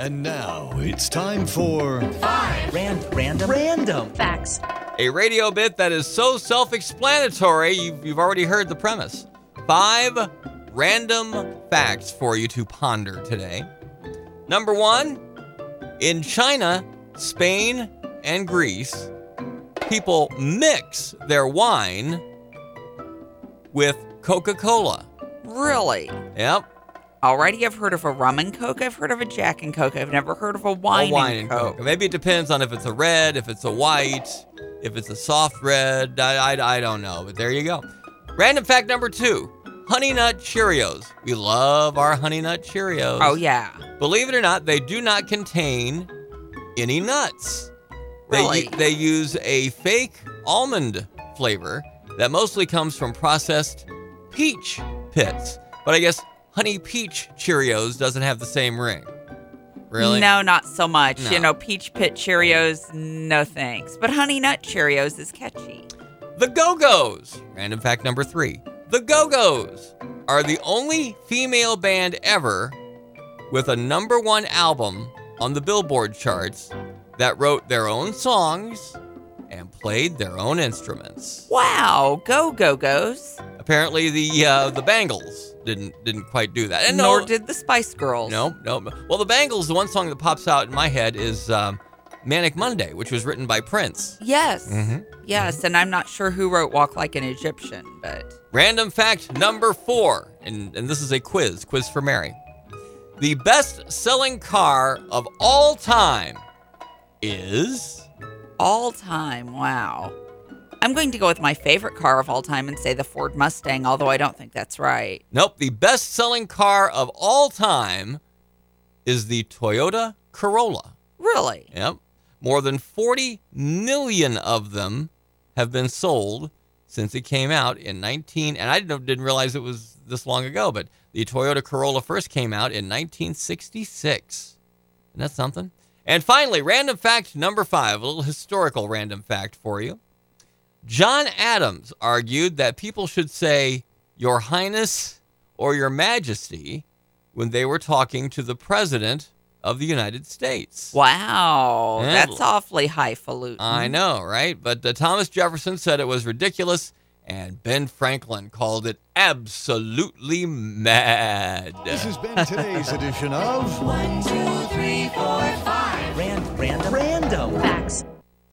And now it's time for Random Facts. A radio bit that is so self-explanatory, you've already heard the premise. 5 random facts for you to ponder today. Number 1, in China, Spain, and Greece, people mix their wine with Coca-Cola. Really? Yep. Already I've heard of a rum and Coke. I've heard of a Jack and Coke. I've never heard of a wine and Coke. Maybe it depends on if it's a red, if it's a white, if it's a soft red. I don't know, but there you go. Random fact number 2, Honey Nut Cheerios. We love our Honey Nut Cheerios. Oh, yeah. Believe it or not, they do not contain any nuts. Really? They use a fake almond flavor that mostly comes from processed peach pits. But I guess Honey Peach Cheerios doesn't have the same ring. Really? No, not so much. No. You know, Peach Pit Cheerios, no thanks. But Honey Nut Cheerios is catchy. The Go-Go's. Random fact number 3. The Go-Go's are the only female band ever with a number 1 album on the Billboard charts that wrote their own songs and played their own instruments. Wow, Go-Go-Go's. Apparently the Bangles didn't quite do that. And Nor did the Spice Girls. No. Well, the Bangles, the one song that pops out in my head is Manic Monday, which was written by Prince. Yes. Mm-hmm. Yes, and I'm not sure who wrote Walk Like an Egyptian, but... Random fact number 4, and this is a quiz for Mary. The best-selling car of all time is... All time, wow. I'm going to go with my favorite car of all time and say the Ford Mustang, although I don't think that's right. Nope, the best-selling car of all time is the Toyota Corolla. Really? Yep. More than 40 million of them have been sold since it came out in and I didn't realize it was this long ago, but the Toyota Corolla first came out in 1966. Isn't that something? And finally, random fact number 5, a little historical random fact for you. John Adams argued that people should say Your Highness or Your Majesty when they were talking to the President of the United States. Wow, Yeah. that's awfully highfalutin. I know, right? But Thomas Jefferson said it was ridiculous, and Ben Franklin called it absolutely mad. This has been today's edition of 1, 2, 3, 4, 5. Random Facts.